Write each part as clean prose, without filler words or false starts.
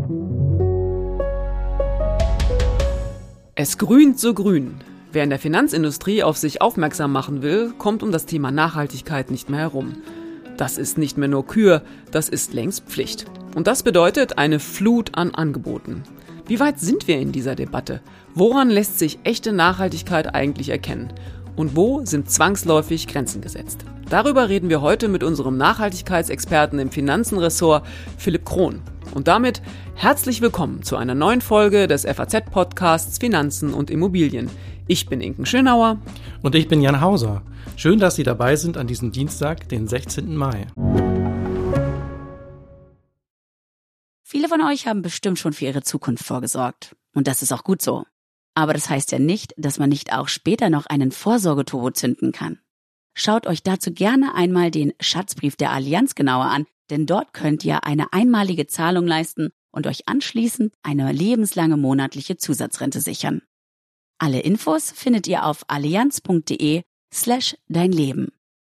Es grünt so grün. Wer in der Finanzindustrie auf sich aufmerksam machen will, kommt um das Thema Nachhaltigkeit nicht mehr herum. Das ist nicht mehr nur Kür, das ist längst Pflicht. Und das bedeutet eine Flut an Angeboten. Wie weit sind wir in dieser Debatte? Woran lässt sich echte Nachhaltigkeit eigentlich erkennen? Und wo sind zwangsläufig Grenzen gesetzt? Darüber reden wir heute mit unserem Nachhaltigkeitsexperten im Finanzenressort, Philipp Krohn. Und damit herzlich willkommen zu einer neuen Folge des FAZ-Podcasts Finanzen und Immobilien. Ich bin Inken Schönauer. Und ich bin Jan Hauser. Schön, dass Sie dabei sind an diesem Dienstag, den 16. Mai. Viele von euch haben bestimmt schon für ihre Zukunft vorgesorgt. Und das ist auch gut so. Aber das heißt ja nicht, dass man nicht auch später noch einen Vorsorgeturbo zünden kann. Schaut euch dazu gerne einmal den Schatzbrief der Allianz genauer an, denn dort könnt ihr eine einmalige Zahlung leisten und euch anschließend eine lebenslange monatliche Zusatzrente sichern. Alle Infos findet ihr auf allianz.de/deinleben.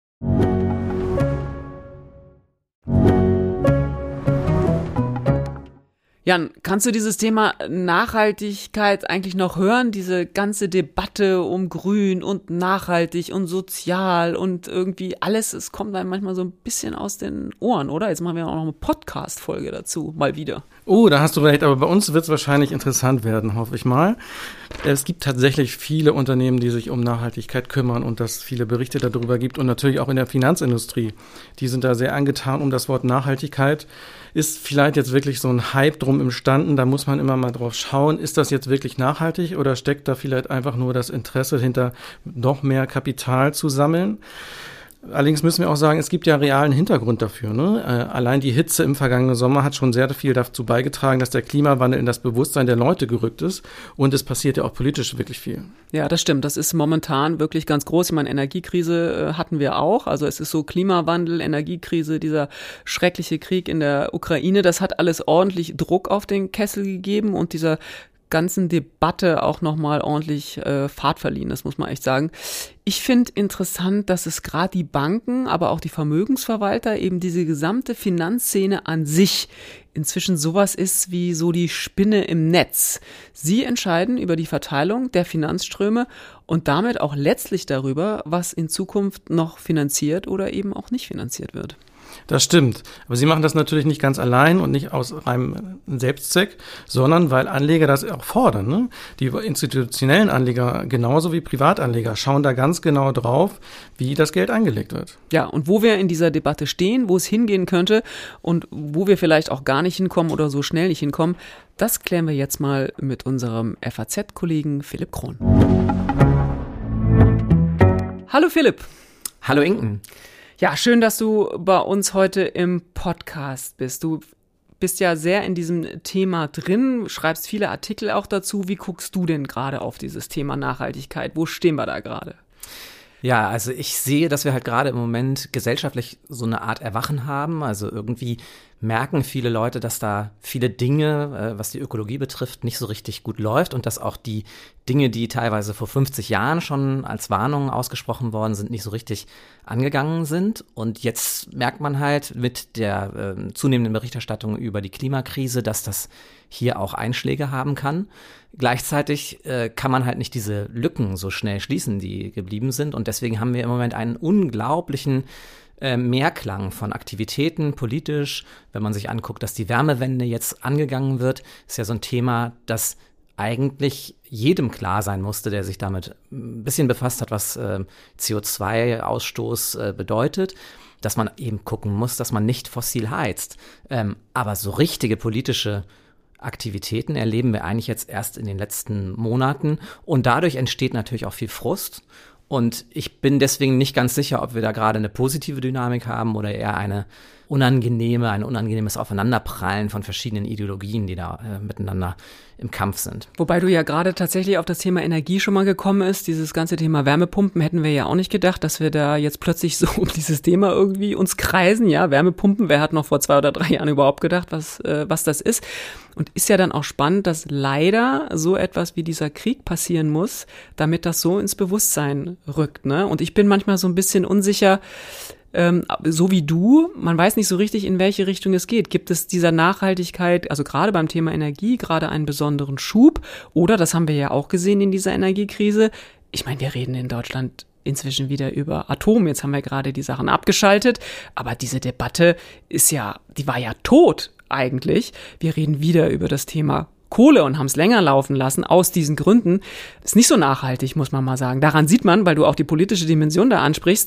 Jan, kannst du dieses Thema Nachhaltigkeit eigentlich noch hören? Diese ganze Debatte um Grün und nachhaltig und sozial und irgendwie alles, es kommt einem manchmal so ein bisschen aus den Ohren, oder? Jetzt machen wir auch noch eine Podcast-Folge dazu, mal wieder. Oh, da hast du recht, aber bei uns wird es wahrscheinlich interessant werden, hoffe ich mal. Es gibt tatsächlich viele Unternehmen, die sich um Nachhaltigkeit kümmern und dass es viele Berichte darüber gibt und natürlich auch in der Finanzindustrie. Die sind da sehr angetan um das Wort Nachhaltigkeit. Ist vielleicht jetzt wirklich so ein Hype drum entstanden, da muss man immer mal drauf schauen, ist das jetzt wirklich nachhaltig oder steckt da vielleicht einfach nur das Interesse hinter, noch mehr Kapital zu sammeln? Allerdings müssen wir auch sagen, es gibt ja realen Hintergrund dafür. Ne? Allein die Hitze im vergangenen Sommer hat schon sehr viel dazu beigetragen, dass der Klimawandel in das Bewusstsein der Leute gerückt ist. Und es passiert ja auch politisch wirklich viel. Ja, das stimmt. Das ist momentan wirklich ganz groß. Ich meine, Energiekrise hatten wir auch. Also es ist so Klimawandel, Energiekrise, dieser schreckliche Krieg in der Ukraine. Das hat alles ordentlich Druck auf den Kessel gegeben und dieser ganzen Debatte auch nochmal ordentlich Fahrt verliehen, das muss man echt sagen. Ich finde interessant, dass es gerade die Banken, aber auch die Vermögensverwalter, eben diese gesamte Finanzszene an sich inzwischen sowas ist wie so die Spinne im Netz. Sie entscheiden über die Verteilung der Finanzströme und damit auch letztlich darüber, was in Zukunft noch finanziert oder eben auch nicht finanziert wird. Das stimmt. Aber sie machen das natürlich nicht ganz allein und nicht aus reinem Selbstzweck, sondern weil Anleger das auch fordern. Ne? Die institutionellen Anleger genauso wie Privatanleger schauen da ganz genau drauf, wie das Geld angelegt wird. Ja, und wo wir in dieser Debatte stehen, wo es hingehen könnte und wo wir vielleicht auch gar nicht hinkommen oder so schnell nicht hinkommen, das klären wir jetzt mal mit unserem FAZ-Kollegen Philipp Krohn. Hallo Philipp. Hallo Inken. Ja, schön, dass du bei uns heute im Podcast bist. Du bist ja sehr in diesem Thema drin, schreibst viele Artikel auch dazu. Wie guckst du denn gerade auf dieses Thema Nachhaltigkeit? Wo stehen wir da gerade? Ja, also ich sehe, dass wir halt gerade im Moment gesellschaftlich so eine Art Erwachen haben. Also irgendwie merken viele Leute, dass da viele Dinge, was die Ökologie betrifft, nicht so richtig gut läuft und dass auch die Dinge, die teilweise vor 50 Jahren schon als Warnungen ausgesprochen worden sind, nicht so richtig angegangen sind. Und jetzt merkt man halt mit der zunehmenden Berichterstattung über die Klimakrise, dass das hier auch Einschläge haben kann. Gleichzeitig kann man halt nicht diese Lücken so schnell schließen, die geblieben sind. Und deswegen haben wir im Moment einen unglaublichen Mehrklang von Aktivitäten politisch. Wenn man sich anguckt, dass die Wärmewende jetzt angegangen wird, ist ja so ein Thema, das eigentlich jedem klar sein musste, der sich damit ein bisschen befasst hat, was CO2-Ausstoß bedeutet, dass man eben gucken muss, dass man nicht fossil heizt. Aber so richtige politische Aktivitäten erleben wir eigentlich jetzt erst in den letzten Monaten und dadurch entsteht natürlich auch viel Frust. Und ich bin deswegen nicht ganz sicher, ob wir da gerade eine positive Dynamik haben oder eher ein unangenehmes Aufeinanderprallen von verschiedenen Ideologien, die da miteinander im Kampf sind. Wobei du ja gerade tatsächlich auf das Thema Energie schon mal gekommen ist. Dieses ganze Thema Wärmepumpen hätten wir ja auch nicht gedacht, dass wir da jetzt plötzlich so um dieses Thema irgendwie uns kreisen. Ja, Wärmepumpen, wer hat noch vor 2 oder 3 Jahren überhaupt gedacht, was das ist? Und ist ja dann auch spannend, dass leider so etwas wie dieser Krieg passieren muss, damit das so ins Bewusstsein rückt, ne? Und ich bin manchmal so ein bisschen unsicher, so wie du, man weiß nicht so richtig, in welche Richtung es geht. Gibt es dieser Nachhaltigkeit, also gerade beim Thema Energie, gerade einen besonderen Schub? Oder, das haben wir ja auch gesehen in dieser Energiekrise, ich meine, wir reden in Deutschland inzwischen wieder über Atom. Jetzt haben wir gerade die Sachen abgeschaltet, aber diese Debatte die war ja tot eigentlich. Wir reden wieder über das Thema Kohle und haben es länger laufen lassen, aus diesen Gründen. Ist nicht so nachhaltig, muss man mal sagen. Daran sieht man, weil du auch die politische Dimension da ansprichst,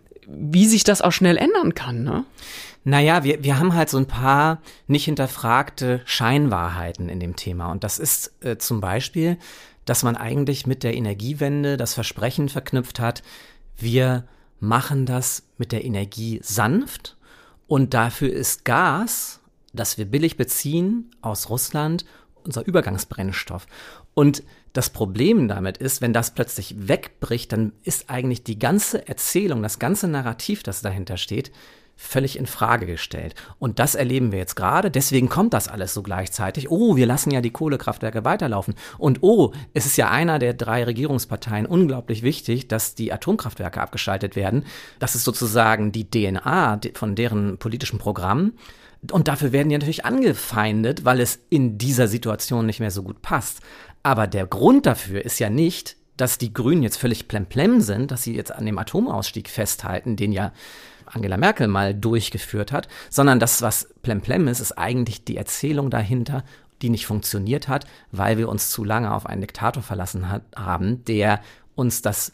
wie sich das auch schnell ändern kann, ne? Naja, wir haben halt so ein paar nicht hinterfragte Scheinwahrheiten in dem Thema. Und das ist zum Beispiel, dass man eigentlich mit der Energiewende das Versprechen verknüpft hat, wir machen das mit der Energie sanft und dafür ist Gas, das wir billig beziehen aus Russland, unser Übergangsbrennstoff. Und das Problem damit ist, wenn das plötzlich wegbricht, dann ist eigentlich die ganze Erzählung, das ganze Narrativ, das dahinter steht, völlig in Frage gestellt. Und das erleben wir jetzt gerade. Deswegen kommt das alles so gleichzeitig. Oh, wir lassen ja die Kohlekraftwerke weiterlaufen. Und oh, es ist ja einer der 3 Regierungsparteien unglaublich wichtig, dass die Atomkraftwerke abgeschaltet werden. Das ist sozusagen die DNA von deren politischen Programm. Und dafür werden die natürlich angefeindet, weil es in dieser Situation nicht mehr so gut passt. Aber der Grund dafür ist ja nicht, dass die Grünen jetzt völlig plemplem sind, dass sie jetzt an dem Atomausstieg festhalten, den ja Angela Merkel mal durchgeführt hat, sondern das, was plemplem ist eigentlich die Erzählung dahinter, die nicht funktioniert hat, weil wir uns zu lange auf einen Diktator verlassen haben, der uns das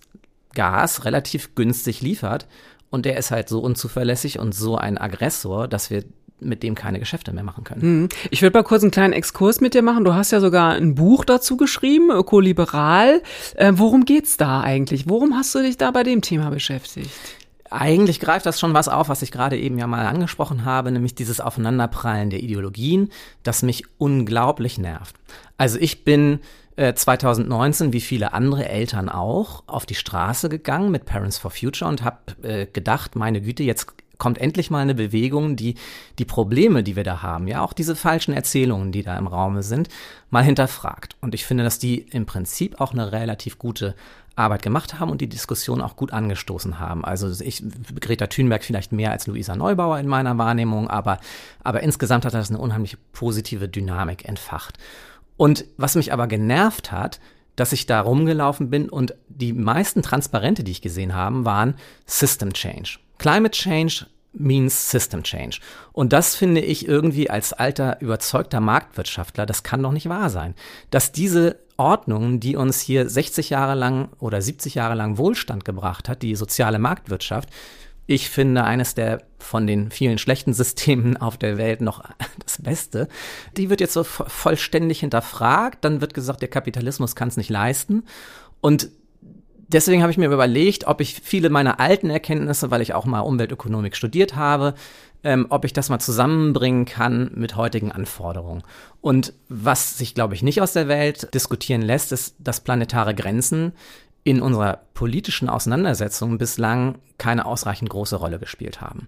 Gas relativ günstig liefert und der ist halt so unzuverlässig und so ein Aggressor, dass wir mit dem keine Geschäfte mehr machen können. Ich würde mal kurz einen kleinen Exkurs mit dir machen. Du hast ja sogar ein Buch dazu geschrieben, Ökoliberal. Worum geht's da eigentlich? Worum hast du dich da bei dem Thema beschäftigt? Eigentlich greift das schon was auf, was ich gerade eben ja mal angesprochen habe, nämlich dieses Aufeinanderprallen der Ideologien, das mich unglaublich nervt. Also ich bin 2019, wie viele andere Eltern auch, auf die Straße gegangen mit Parents for Future und habe gedacht, meine Güte, jetzt kommt endlich mal eine Bewegung, die Probleme, die wir da haben, ja auch diese falschen Erzählungen, die da im Raume sind, mal hinterfragt. Und ich finde, dass die im Prinzip auch eine relativ gute Arbeit gemacht haben und die Diskussion auch gut angestoßen haben. Also Greta Thunberg vielleicht mehr als Luisa Neubauer in meiner Wahrnehmung, aber insgesamt hat das eine unheimlich positive Dynamik entfacht. Und was mich aber genervt hat, dass ich da rumgelaufen bin und die meisten Transparente, die ich gesehen habe, waren System Change. Climate Change means System Change. Und das finde ich irgendwie als alter, überzeugter Marktwirtschaftler, das kann doch nicht wahr sein. Dass diese Ordnung, die uns hier 60 Jahre lang oder 70 Jahre lang Wohlstand gebracht hat, die soziale Marktwirtschaft, ich finde eines der von den vielen schlechten Systemen auf der Welt noch das Beste, die wird jetzt so vollständig hinterfragt, dann wird gesagt, der Kapitalismus kann es nicht leisten und deswegen habe ich mir überlegt, ob ich viele meiner alten Erkenntnisse, weil ich auch mal Umweltökonomik studiert habe, ob ich das mal zusammenbringen kann mit heutigen Anforderungen. Und was sich, glaube ich, nicht aus der Welt diskutieren lässt, ist, dass planetare Grenzen in unserer politischen Auseinandersetzung bislang keine ausreichend große Rolle gespielt haben.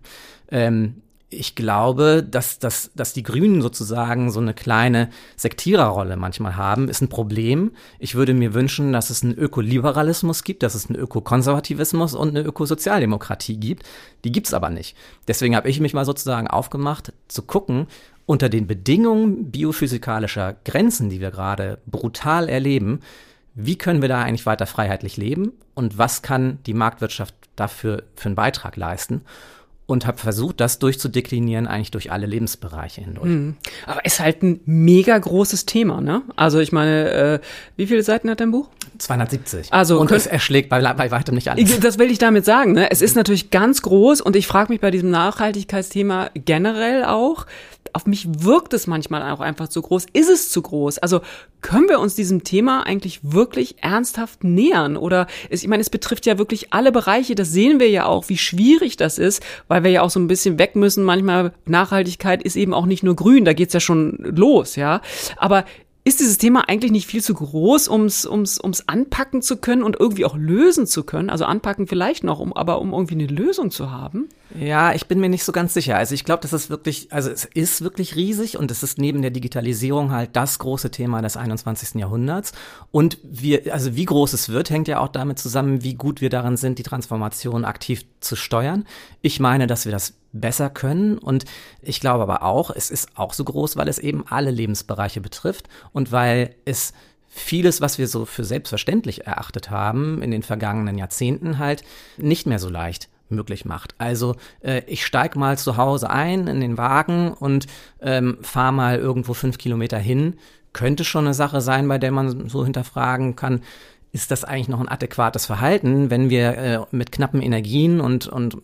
Ich glaube, dass die Grünen sozusagen so eine kleine Sektiererrolle manchmal haben, ist ein Problem. Ich würde mir wünschen, dass es einen Ökoliberalismus gibt, dass es einen Ökokonservativismus und eine Ökosozialdemokratie gibt. Die gibt's aber nicht. Deswegen habe ich mich mal sozusagen aufgemacht, zu gucken, unter den Bedingungen biophysikalischer Grenzen, die wir gerade brutal erleben, wie können wir da eigentlich weiter freiheitlich leben und was kann die Marktwirtschaft dafür für einen Beitrag leisten? Und habe versucht, das durchzudeklinieren, eigentlich durch alle Lebensbereiche hindurch. Aber ist halt ein mega großes Thema, ne? Also ich meine, wie viele Seiten hat dein Buch? 270. Also und es erschlägt bei weitem nicht alles. Das will ich damit sagen, ne? Es ist natürlich ganz groß und ich frage mich bei diesem Nachhaltigkeitsthema generell auch, auf mich wirkt es manchmal auch einfach zu groß. Ist es zu groß? Also können wir uns diesem Thema eigentlich wirklich ernsthaft nähern? Oder ich meine, es betrifft ja wirklich alle Bereiche. Das sehen wir ja auch, wie schwierig das ist, weil wir ja auch so ein bisschen weg müssen. Manchmal Nachhaltigkeit ist eben auch nicht nur grün. Da geht's ja schon los, ja. Aber ist dieses Thema eigentlich nicht viel zu groß, ums anpacken zu können und irgendwie auch lösen zu können? Also anpacken vielleicht noch, aber um irgendwie eine Lösung zu haben? Ja, ich bin mir nicht so ganz sicher. Also ich glaube, es ist wirklich riesig und es ist neben der Digitalisierung halt das große Thema des 21. Jahrhunderts. Und wie groß es wird, hängt ja auch damit zusammen, wie gut wir darin sind, die Transformation aktiv zu steuern. Ich meine, dass wir das besser können und ich glaube aber auch, es ist auch so groß, weil es eben alle Lebensbereiche betrifft und weil es vieles, was wir so für selbstverständlich erachtet haben in den vergangenen Jahrzehnten halt nicht mehr so leicht möglich macht. Also ich steig mal zu Hause ein in den Wagen und fahre mal irgendwo 5 Kilometer hin. Könnte schon eine Sache sein, bei der man so hinterfragen kann, ist das eigentlich noch ein adäquates Verhalten, wenn wir mit knappen Energien und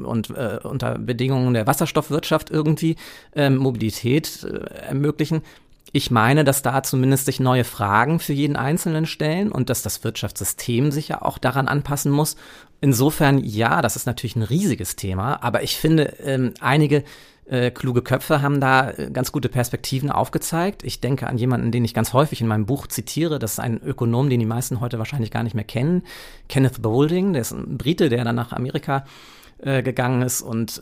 unter Bedingungen der Wasserstoffwirtschaft irgendwie Mobilität ermöglichen? Ich meine, dass da zumindest sich neue Fragen für jeden Einzelnen stellen und dass das Wirtschaftssystem sich ja auch daran anpassen muss. Insofern, ja, das ist natürlich ein riesiges Thema, aber ich finde, einige kluge Köpfe haben da ganz gute Perspektiven aufgezeigt. Ich denke an jemanden, den ich ganz häufig in meinem Buch zitiere. Das ist ein Ökonom, den die meisten heute wahrscheinlich gar nicht mehr kennen. Kenneth Boulding, der ist ein Brite, der dann nach Amerika gegangen ist und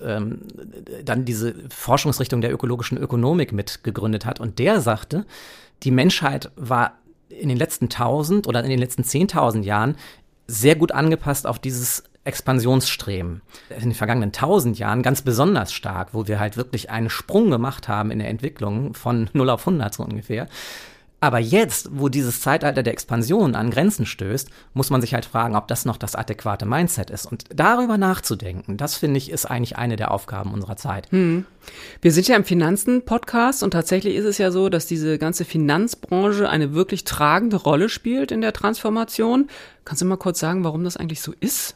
dann diese Forschungsrichtung der ökologischen Ökonomik mitgegründet hat. Und der sagte, die Menschheit war in den letzten 1000 oder in den letzten 10.000 Jahren sehr gut angepasst auf dieses Expansionsstreben. In den vergangenen 1000 Jahren ganz besonders stark, wo wir halt wirklich einen Sprung gemacht haben in der Entwicklung von 0 auf 100 so ungefähr. Aber jetzt, wo dieses Zeitalter der Expansion an Grenzen stößt, muss man sich halt fragen, ob das noch das adäquate Mindset ist. Und darüber nachzudenken, das finde ich, ist eigentlich eine der Aufgaben unserer Zeit. Wir sind ja im Finanzen-Podcast und tatsächlich ist es ja so, dass diese ganze Finanzbranche eine wirklich tragende Rolle spielt in der Transformation. Kannst du mal kurz sagen, warum das eigentlich so ist?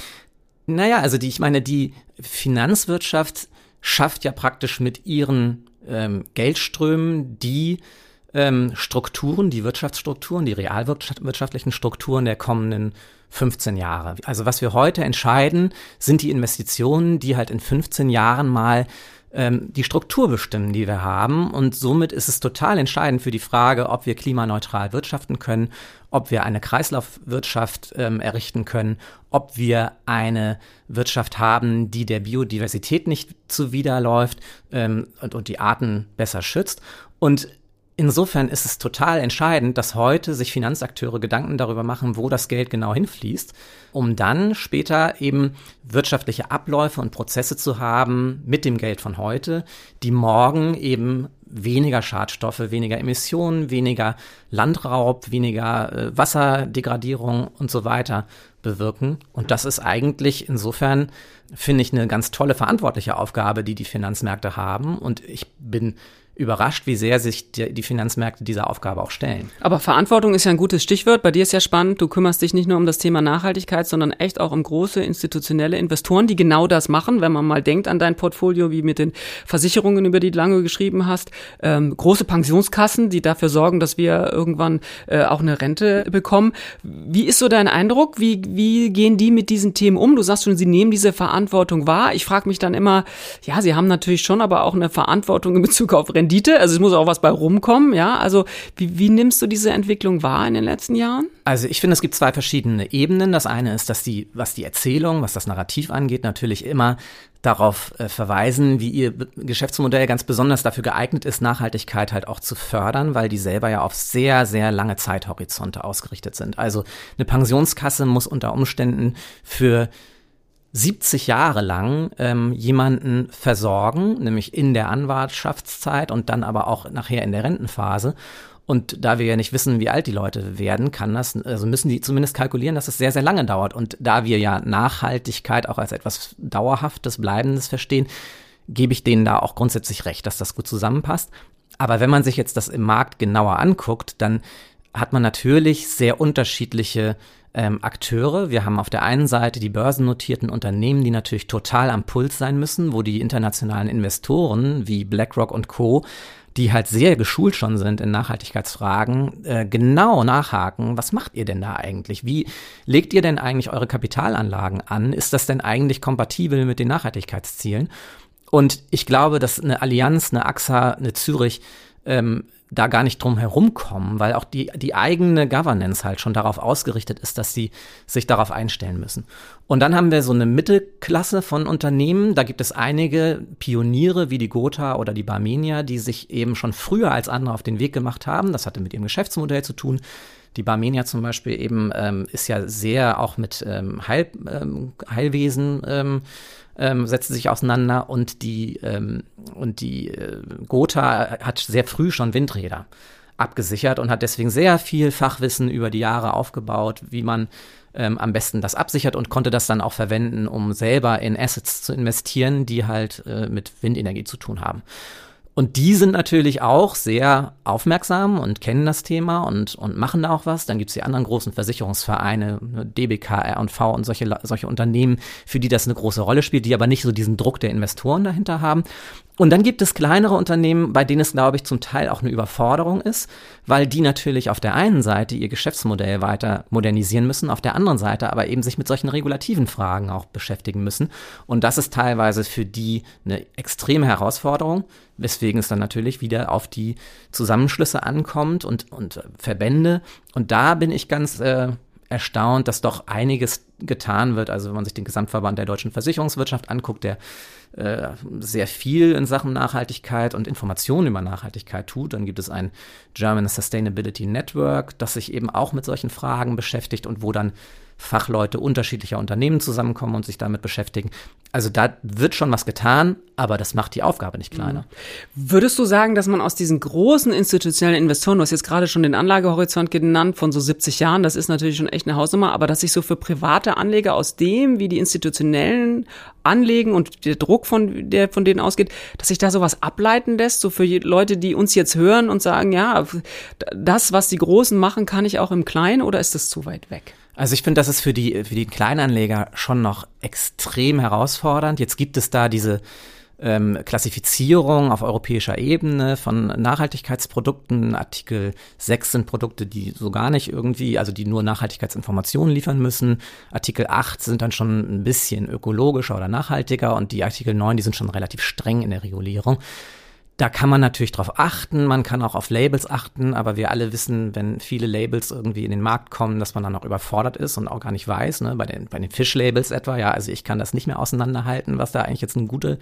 Naja, also die Finanzwirtschaft schafft ja praktisch mit ihren Geldströmen die Strukturen, die Wirtschaftsstrukturen, die realwirtschaftlichen Strukturen der kommenden 15 Jahre. Also was wir heute entscheiden, sind die Investitionen, die halt in 15 Jahren mal die Struktur bestimmen, die wir haben. Und somit ist es total entscheidend für die Frage, ob wir klimaneutral wirtschaften können, ob wir eine Kreislaufwirtschaft errichten können, ob wir eine Wirtschaft haben, die der Biodiversität nicht zuwiderläuft und die Arten besser schützt. Und insofern ist es total entscheidend, dass heute sich Finanzakteure Gedanken darüber machen, wo das Geld genau hinfließt, um dann später eben wirtschaftliche Abläufe und Prozesse zu haben mit dem Geld von heute, die morgen eben weniger Schadstoffe, weniger Emissionen, weniger Landraub, weniger Wasserdegradierung und so weiter bewirken. Und das ist eigentlich insofern, finde ich, eine ganz tolle verantwortliche Aufgabe, die Finanzmärkte haben. Und ich bin überrascht, wie sehr sich die Finanzmärkte dieser Aufgabe auch stellen. Aber Verantwortung ist ja ein gutes Stichwort. Bei dir ist ja spannend, du kümmerst dich nicht nur um das Thema Nachhaltigkeit, sondern echt auch um große institutionelle Investoren, die genau das machen, wenn man mal denkt an dein Portfolio, wie mit den Versicherungen, über die du lange geschrieben hast, große Pensionskassen, die dafür sorgen, dass wir irgendwann auch eine Rente bekommen. Wie ist so dein Eindruck? Wie gehen die mit diesen Themen um? Du sagst schon, sie nehmen diese Verantwortung wahr. Ich frage mich dann immer, ja, sie haben natürlich schon aber auch eine Verantwortung in Bezug auf Rendite. Also es muss auch was bei rumkommen, ja. Also wie nimmst du diese Entwicklung wahr in den letzten Jahren? Also ich finde, es gibt zwei verschiedene Ebenen. Das eine ist, dass was die Erzählung, was das Narrativ angeht, natürlich immer darauf verweisen, wie ihr Geschäftsmodell ganz besonders dafür geeignet ist, Nachhaltigkeit halt auch zu fördern, weil die selber ja auf sehr, sehr lange Zeithorizonte ausgerichtet sind. Also eine Pensionskasse muss unter Umständen für 70 Jahre lang jemanden versorgen, nämlich in der Anwartschaftszeit und dann aber auch nachher in der Rentenphase. Und da wir ja nicht wissen, wie alt die Leute werden, müssen die zumindest kalkulieren, dass es sehr, sehr lange dauert. Und da wir ja Nachhaltigkeit auch als etwas Dauerhaftes, Bleibendes verstehen, gebe ich denen da auch grundsätzlich recht, dass das gut zusammenpasst. Aber wenn man sich jetzt das im Markt genauer anguckt, dann hat man natürlich sehr unterschiedliche Akteure. Wir haben auf der einen Seite die börsennotierten Unternehmen, die natürlich total am Puls sein müssen, wo die internationalen Investoren wie BlackRock und Co., die halt sehr geschult schon sind in Nachhaltigkeitsfragen, genau nachhaken, was macht ihr denn da eigentlich? Wie legt ihr denn eigentlich eure Kapitalanlagen an? Ist das denn eigentlich kompatibel mit den Nachhaltigkeitszielen? Und ich glaube, dass eine Allianz, eine AXA, eine Zürich da gar nicht drum herumkommen, weil auch die eigene Governance halt schon darauf ausgerichtet ist, dass sie sich darauf einstellen müssen. Und dann haben wir so eine Mittelklasse von Unternehmen. Da gibt es einige Pioniere wie die Gotha oder die Barmenia, die sich eben schon früher als andere auf den Weg gemacht haben. Das hatte mit ihrem Geschäftsmodell zu tun. Die Barmenia zum Beispiel eben ist ja sehr auch mit Heilwesen setzen sich auseinander und die Gotha hat sehr früh schon Windräder abgesichert und hat deswegen sehr viel Fachwissen über die Jahre aufgebaut, wie man am besten das absichert und konnte das dann auch verwenden, um selber in Assets zu investieren, die halt mit Windenergie zu ttun haben. Und die sind natürlich auch sehr aufmerksam und kennen das Thema und machen da auch was. Dann gibt's die anderen großen Versicherungsvereine, DBK, R&V und solche Unternehmen, für die das eine große Rolle spielt, die aber nicht so diesen Druck der Investoren dahinter haben. Und dann gibt es kleinere Unternehmen, bei denen es, glaube ich, zum Teil auch eine Überforderung ist, weil die natürlich auf der einen Seite ihr Geschäftsmodell weiter modernisieren müssen, auf der anderen Seite aber eben sich mit solchen regulativen Fragen auch beschäftigen müssen. Und das ist teilweise für die eine extreme Herausforderung, weswegen es dann natürlich wieder auf die Zusammenschlüsse ankommt und Verbände. Und da bin ich ganz erstaunt, dass doch einiges getan wird. Also wenn man sich den Gesamtverband der deutschen Versicherungswirtschaft anguckt, der sehr viel in Sachen Nachhaltigkeit und Informationen über Nachhaltigkeit tut. Dann gibt es ein German Sustainability Network, das sich eben auch mit solchen Fragen beschäftigt und wo dann Fachleute unterschiedlicher Unternehmen zusammenkommen und sich damit beschäftigen. Also da wird schon was getan, aber das macht die Aufgabe nicht kleiner. Würdest du sagen, dass man aus diesen großen institutionellen Investoren, du hast jetzt gerade schon den Anlagehorizont genannt von so 70 Jahren, das ist natürlich schon echt eine Hausnummer, aber dass sich so für private Anleger aus dem, wie die institutionellen anlegen und der Druck von denen ausgeht, dass sich da sowas ableiten lässt, so für Leute, die uns jetzt hören und sagen, ja, das, was die Großen machen, kann ich auch im Kleinen, oder ist das zu weit weg? Also ich finde, das ist für die Kleinanleger schon noch extrem herausfordernd. Jetzt gibt es da diese Klassifizierung auf europäischer Ebene von Nachhaltigkeitsprodukten. Artikel 6 sind Produkte, die so gar nicht irgendwie, also die nur Nachhaltigkeitsinformationen liefern müssen. Artikel 8 sind dann schon ein bisschen ökologischer oder nachhaltiger und die Artikel 9, die sind schon relativ streng in der Regulierung. Da kann man natürlich drauf achten, man kann auch auf Labels achten, aber wir alle wissen, wenn viele Labels irgendwie in den Markt kommen, dass man dann auch überfordert ist und auch gar nicht weiß, ne, bei den Fischlabels etwa, ja, also ich kann das nicht mehr auseinanderhalten, was da eigentlich jetzt eine gute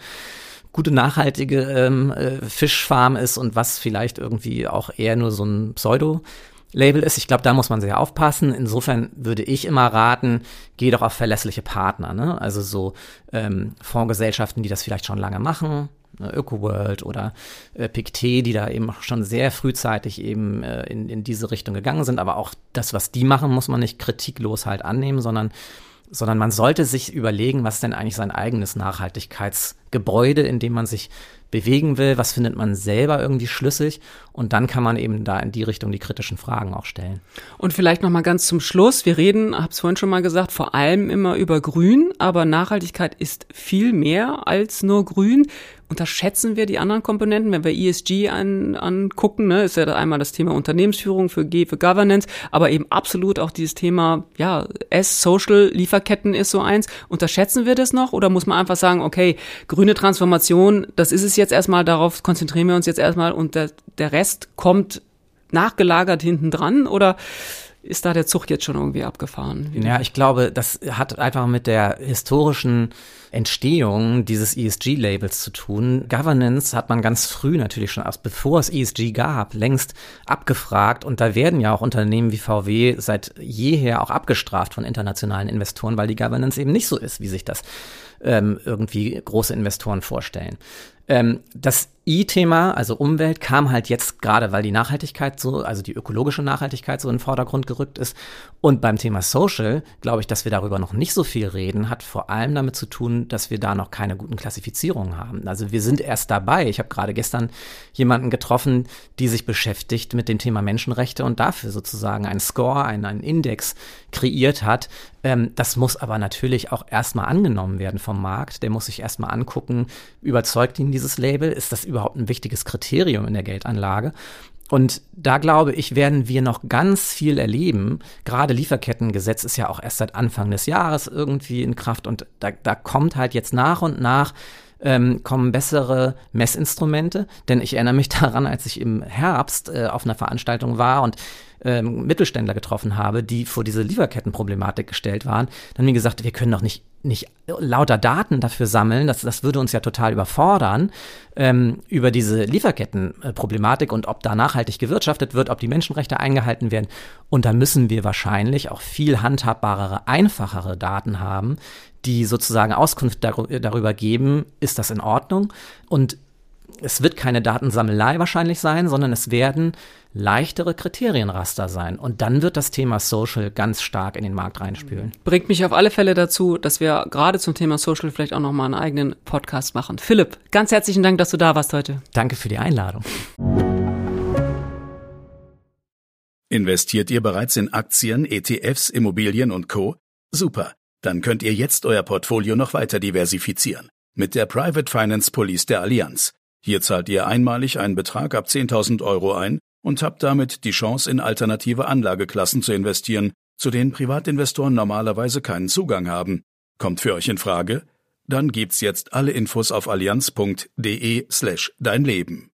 nachhaltige Fischfarm ist und was vielleicht irgendwie auch eher nur so ein Pseudo-Label ist. Ich glaube, da muss man sehr aufpassen. Insofern würde ich immer raten, geh doch auf verlässliche Partner, ne? Also so Fondsgesellschaften, die das vielleicht schon lange machen, ÖkoWorld oder Pictet, die da eben schon sehr frühzeitig eben in diese Richtung gegangen sind. Aber auch das, was die machen, muss man nicht kritiklos halt annehmen, sondern man sollte sich überlegen, was denn eigentlich sein eigenes Nachhaltigkeitsgebäude, in dem man sich bewegen will, was findet man selber irgendwie schlüssig, und dann kann man eben da in die Richtung die kritischen Fragen auch stellen. Und vielleicht noch mal ganz zum Schluss, wir reden, hab's vorhin schon mal gesagt, vor allem immer über Grün, aber Nachhaltigkeit ist viel mehr als nur Grün. Unterschätzen wir die anderen Komponenten, wenn wir ESG angucken, ne, ist ja einmal das Thema Unternehmensführung für Governance, aber eben absolut auch dieses Thema, ja, Social, Lieferketten ist so eins. Unterschätzen wir das noch, oder muss man einfach sagen, okay, grüne Transformation, das ist es jetzt erstmal, darauf konzentrieren wir uns jetzt erstmal und der Rest kommt nachgelagert hinten dran, oder ist da der Zug jetzt schon irgendwie abgefahren? Ja, ich glaube, das hat einfach mit der historischen Entstehung dieses ESG-Labels zu tun. Governance hat man ganz früh natürlich schon, bevor es ESG gab, längst abgefragt. Und da werden ja auch Unternehmen wie VW seit jeher auch abgestraft von internationalen Investoren, weil die Governance eben nicht so ist, wie sich das irgendwie große Investoren vorstellen. Das I-Thema, also Umwelt, kam halt jetzt gerade, weil die Nachhaltigkeit so, also die ökologische Nachhaltigkeit so in den Vordergrund gerückt ist. Und beim Thema Social, glaube ich, dass wir darüber noch nicht so viel reden, hat vor allem damit zu tun, dass wir da noch keine guten Klassifizierungen haben. Also wir sind erst dabei. Ich habe gerade gestern jemanden getroffen, die sich beschäftigt mit dem Thema Menschenrechte und dafür sozusagen einen Score, einen Index kreiert hat. Das muss aber natürlich auch erstmal angenommen werden vom Markt. Der muss sich erstmal angucken, überzeugt ihn dieses Label? Ist das überhaupt ein wichtiges Kriterium in der Geldanlage? Und da glaube ich, werden wir noch ganz viel erleben. Gerade Lieferkettengesetz ist ja auch erst seit Anfang des Jahres irgendwie in Kraft und da kommt halt jetzt nach und nach kommen bessere Messinstrumente. Denn ich erinnere mich daran, als ich im Herbst auf einer Veranstaltung war und Mittelständler getroffen habe, die vor diese Lieferkettenproblematik gestellt waren, dann haben die gesagt, wir können doch nicht lauter Daten dafür sammeln, das würde uns ja total überfordern, über diese Lieferkettenproblematik und ob da nachhaltig gewirtschaftet wird, ob die Menschenrechte eingehalten werden. Und da müssen wir wahrscheinlich auch viel handhabbarere, einfachere Daten haben, die sozusagen Auskunft darüber geben, ist das in Ordnung? Und es wird keine Datensammelei wahrscheinlich sein, sondern es werden leichtere Kriterienraster sein. Und dann wird das Thema Social ganz stark in den Markt reinspülen. Bringt mich auf alle Fälle dazu, dass wir gerade zum Thema Social vielleicht auch nochmal einen eigenen Podcast machen. Philipp, ganz herzlichen Dank, dass du da warst heute. Danke für die Einladung. Investiert ihr bereits in Aktien, ETFs, Immobilien und Co.? Super, dann könnt ihr jetzt euer Portfolio noch weiter diversifizieren. Mit der Private Finance Police der Allianz. Hier zahlt ihr einmalig einen Betrag ab 10.000 € ein und habt damit die Chance, in alternative Anlageklassen zu investieren, zu denen Privatinvestoren normalerweise keinen Zugang haben. Kommt für euch in Frage? Dann gibt's jetzt alle Infos auf allianz.de/deinleben.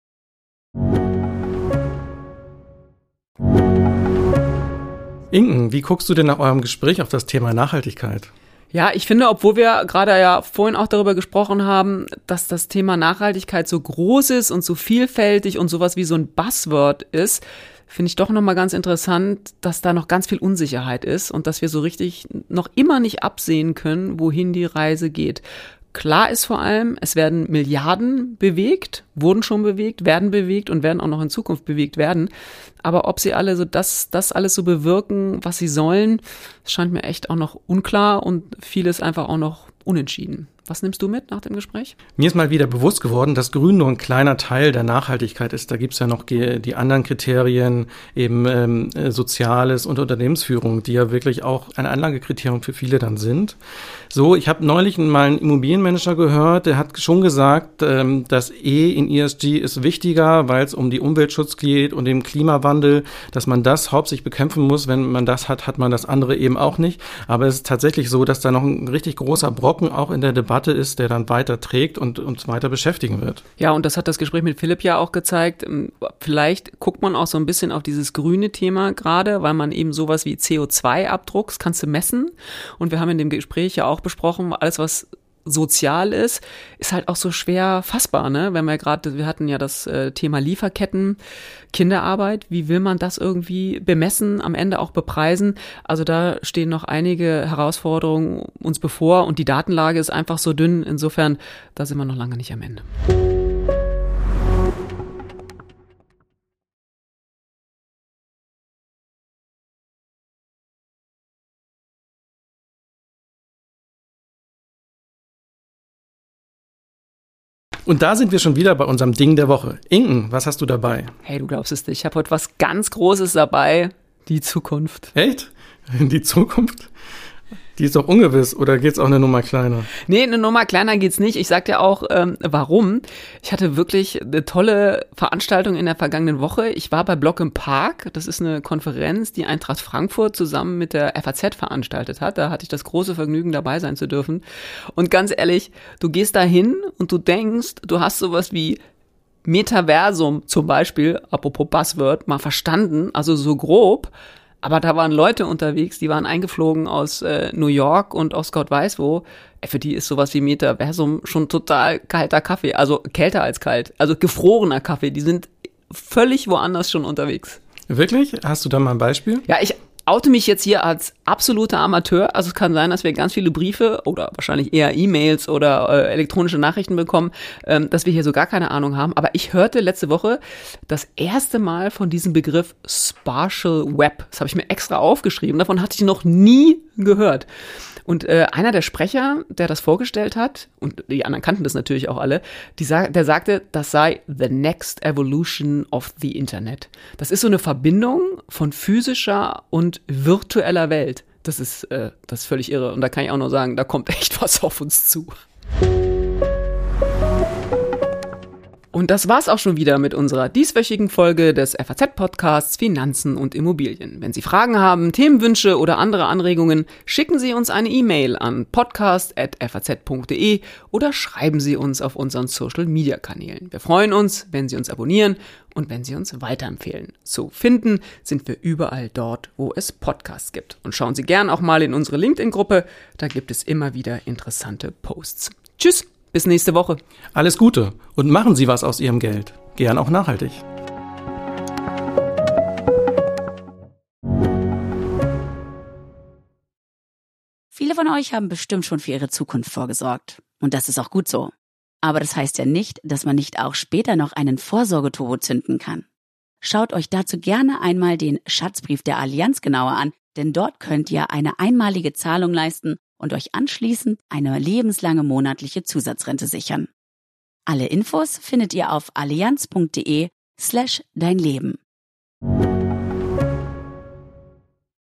Inken, wie guckst du denn nach eurem Gespräch auf das Thema Nachhaltigkeit? Ja, ich finde, obwohl wir gerade ja vorhin auch darüber gesprochen haben, dass das Thema Nachhaltigkeit so groß ist und so vielfältig und sowas wie so ein Buzzword ist, finde ich doch nochmal ganz interessant, dass da noch ganz viel Unsicherheit ist und dass wir so richtig noch immer nicht absehen können, wohin die Reise geht. Klar ist vor allem, es werden Milliarden bewegt, wurden schon bewegt, werden und werden auch noch in Zukunft bewegt werden. Aber ob sie alle so das alles so bewirken, was sie sollen, scheint mir echt auch noch unklar und vieles einfach auch noch unentschieden. Was nimmst du mit nach dem Gespräch? Mir ist mal wieder bewusst geworden, dass Grün nur ein kleiner Teil der Nachhaltigkeit ist. Da gibt's ja noch die anderen Kriterien, eben Soziales und Unternehmensführung, die ja wirklich auch ein Anlagekriterium für viele dann sind. So, ich habe neulich mal einen Immobilienmanager gehört, der hat schon gesagt, das E in ESG ist wichtiger, weil es um die Umweltschutz geht und den Klimawandel, dass man das hauptsächlich bekämpfen muss. Wenn man das hat, hat man das andere eben auch nicht. Aber es ist tatsächlich so, dass da noch ein richtig großer Brocken auch in der Debatte ist, der dann weiter trägt und uns weiter beschäftigen wird. Ja, und das hat das Gespräch mit Philipp ja auch gezeigt. Vielleicht guckt man auch so ein bisschen auf dieses grüne Thema gerade, weil man eben sowas wie CO2-Abdruck, das kannst du messen. Und wir haben in dem Gespräch ja auch besprochen, alles was sozial ist halt auch so schwer fassbar, ne? Wir hatten ja das Thema Lieferketten, Kinderarbeit, wie will man das irgendwie bemessen, am Ende auch bepreisen? Also da stehen noch einige Herausforderungen uns bevor und die Datenlage ist einfach so dünn, insofern, da sind wir noch lange nicht am Ende. Und da sind wir schon wieder bei unserem Ding der Woche. Inken, was hast du dabei? Hey, du glaubst es nicht, ich habe heute was ganz Großes dabei, die Zukunft. Echt? Die Zukunft? Die ist doch ungewiss, oder geht's auch eine Nummer kleiner? Nee, eine Nummer kleiner geht's nicht. Ich sag dir auch, warum. Ich hatte wirklich eine tolle Veranstaltung in der vergangenen Woche. Ich war bei Block im Park. Das ist eine Konferenz, die Eintracht Frankfurt zusammen mit der FAZ veranstaltet hat. Da hatte ich das große Vergnügen, dabei sein zu dürfen. Und ganz ehrlich, du gehst da hin und du denkst, du hast sowas wie Metaversum zum Beispiel, apropos Buzzword, mal verstanden, also so grob. Aber da waren Leute unterwegs, die waren eingeflogen aus New York und aus Gott weiß wo. Für die ist sowas wie Metaversum schon total kalter Kaffee, also kälter als kalt, also gefrorener Kaffee. Die sind völlig woanders schon unterwegs. Wirklich? Hast du da mal ein Beispiel? Ja, ich oute mich jetzt hier als absoluter Amateur. Also es kann sein, dass wir ganz viele Briefe oder wahrscheinlich eher E-Mails oder elektronische Nachrichten bekommen, dass wir hier so gar keine Ahnung haben. Aber ich hörte letzte Woche das erste Mal von diesem Begriff Spatial Web. Das habe ich mir extra aufgeschrieben. Davon hatte ich noch nie gehört. Und einer der Sprecher, der das vorgestellt hat, und die anderen kannten das natürlich auch alle, der sagte, das sei the next evolution of the Internet. Das ist so eine Verbindung von physischer und virtueller Welt. Das ist völlig irre. Und da kann ich auch nur sagen, da kommt echt was auf uns zu. Und das war's auch schon wieder mit unserer dieswöchigen Folge des FAZ-Podcasts Finanzen und Immobilien. Wenn Sie Fragen haben, Themenwünsche oder andere Anregungen, schicken Sie uns eine E-Mail an podcast@faz.de oder schreiben Sie uns auf unseren Social-Media-Kanälen. Wir freuen uns, wenn Sie uns abonnieren und wenn Sie uns weiterempfehlen. Zu finden sind wir überall dort, wo es Podcasts gibt. Und schauen Sie gern auch mal in unsere LinkedIn-Gruppe, da gibt es immer wieder interessante Posts. Tschüss! Bis nächste Woche. Alles Gute und machen Sie was aus Ihrem Geld. Gern auch nachhaltig. Viele von euch haben bestimmt schon für ihre Zukunft vorgesorgt. Und das ist auch gut so. Aber das heißt ja nicht, dass man nicht auch später noch einen Vorsorgeturbo zünden kann. Schaut euch dazu gerne einmal den Schatzbrief der Allianz genauer an, denn dort könnt ihr eine einmalige Zahlung leisten und euch anschließend eine lebenslange monatliche Zusatzrente sichern. Alle Infos findet ihr auf allianz.de/deinleben.